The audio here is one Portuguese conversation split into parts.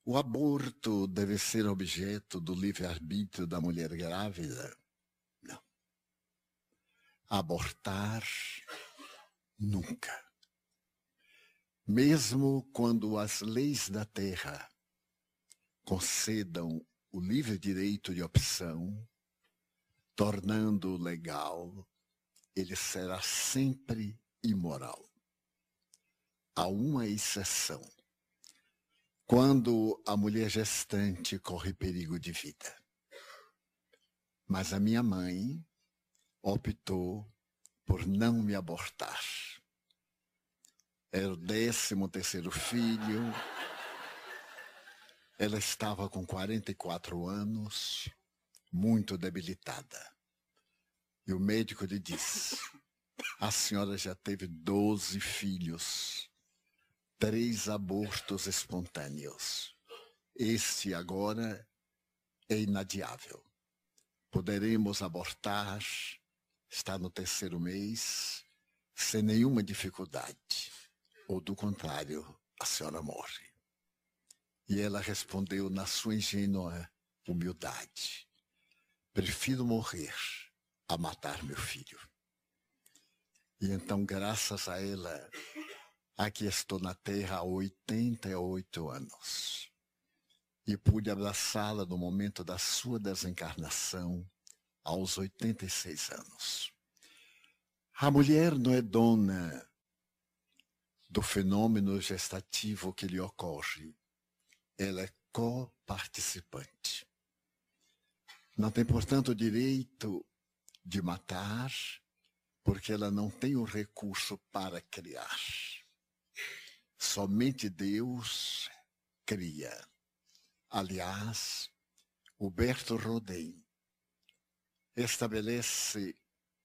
O aborto deve ser objeto do livre-arbítrio da mulher grávida? Não. Abortar, nunca. Mesmo quando as leis da terra concedam o livre direito de opção, tornando-o legal, ele será sempre imoral. Há uma exceção. Quando a mulher gestante corre perigo de vida. Mas a minha mãe optou por não me abortar. Era o 13º filho. Ela estava com 44 anos, muito debilitada. E o médico lhe disse: a senhora já teve 12 filhos, 3 abortos espontâneos. Este agora é inadiável. Poderemos abortar, está no 3º mês, sem nenhuma dificuldade. Ou do contrário, a senhora morre. E ela respondeu na sua ingênua humildade: prefiro morrer a matar meu filho. E então, graças a ela, aqui estou na Terra há 88 anos. E pude abraçá-la no momento da sua desencarnação, aos 86 anos. A mulher não é dona do fenômeno gestativo que lhe ocorre. Ela é coparticipante. Não tem, portanto, o direito de matar, porque ela não tem o recurso para criar. Somente Deus cria. Aliás, Huberto Rodin estabelece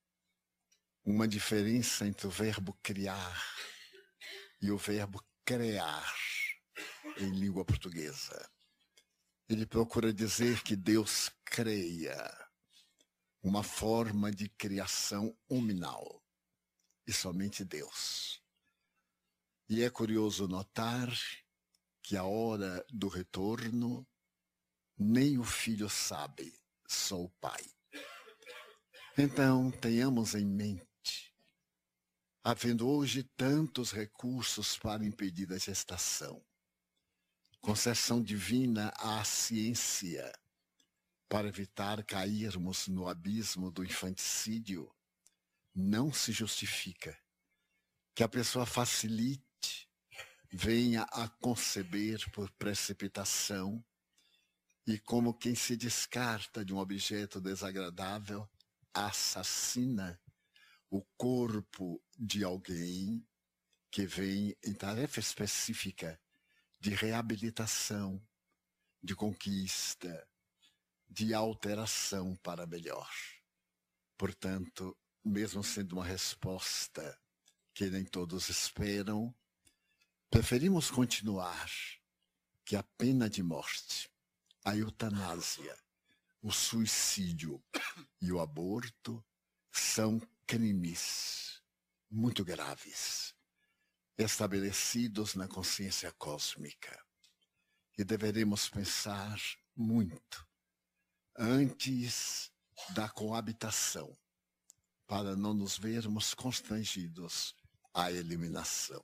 uma diferença entre o verbo criar e o verbo crear em língua portuguesa. Ele procura dizer que Deus creia uma forma de criação hominal, e somente Deus. E é curioso notar que a hora do retorno nem o filho sabe, só o pai. Então, tenhamos em mente, havendo hoje tantos recursos para impedir a gestação, concessão divina à ciência para evitar cairmos no abismo do infanticídio, não se justifica que a pessoa facilite, venha a conceber por precipitação e, como quem se descarta de um objeto desagradável, assassina o corpo de alguém que vem em tarefa específica de reabilitação, de conquista, de alteração para melhor. Portanto, mesmo sendo uma resposta que nem todos esperam, preferimos continuar que a pena de morte, a eutanásia, o suicídio e o aborto são crimes muito graves, estabelecidos na consciência cósmica. E deveremos pensar muito antes da coabitação, para não nos vermos constrangidos à eliminação.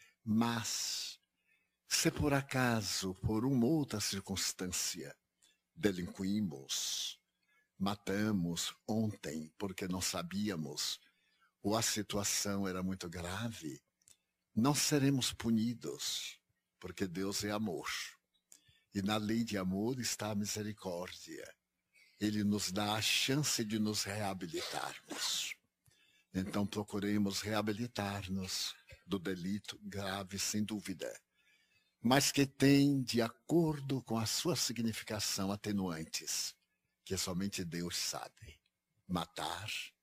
Mas, se por acaso, por uma outra circunstância, delinquimos, matamos ontem porque não sabíamos, ou a situação era muito grave, não seremos punidos, porque Deus é amor. E na lei de amor está a misericórdia. Ele nos dá a chance de nos reabilitarmos. Então procuremos reabilitar-nos do delito grave, sem dúvida, mas que tem, de acordo com a sua significação, atenuantes, que somente Deus sabe. Matar